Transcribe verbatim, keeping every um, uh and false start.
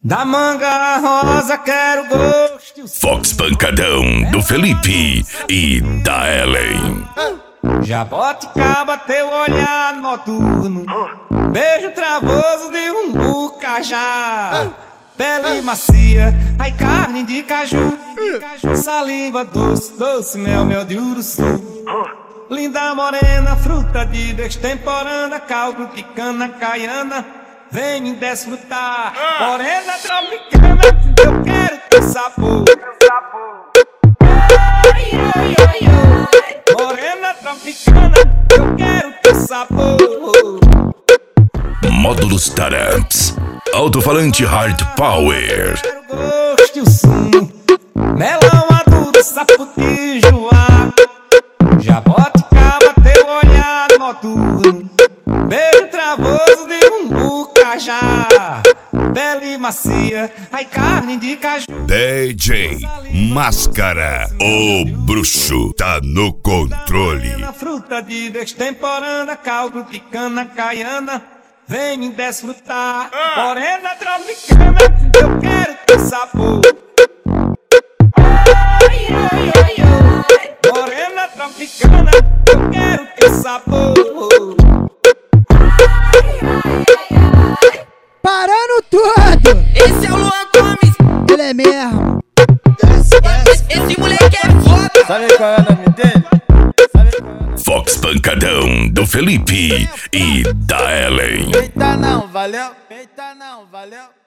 Da manga rosa quero gosto. Fox Pancadão do Felipe e da Ellen. Jaboticaba, teu olhar noturno, beijo travoso de um bucajá. Pele macia, ai carne de caju, saliva doce, doce mel, mel de uruçu. Linda morena, fruta de destemporânea, caldo de cana caiana, vem me desfrutar. Morena tropicana, eu quero teu sabor. Morena tropicana, eu quero teu sabor. Módulos Taramps, alto-falante Hard Power. Quero gosto e o sumo, melão maduro, saputijoá. Jaboticaba, teu olhar noturno, beijo travoso de um bucajá. Pele macia, ai carne de caju. D J Máscara, o bruxo, tá no controle. Fruta de destemporânea, caldo de cana caiana, vem me desfrutar. Morena tropicana, eu quero teu sabor. Morena tropicana, eu quero teu sabor. Parando tudo! Esse é o Luan Gomes, Ele é mesmo! esse, esse moleque é foda. Sabe qual é o nome dele? Sabe qual é o nome? Fox Pancadão do Felipe e da Ellen. Eita não, valeu? Eita não, valeu?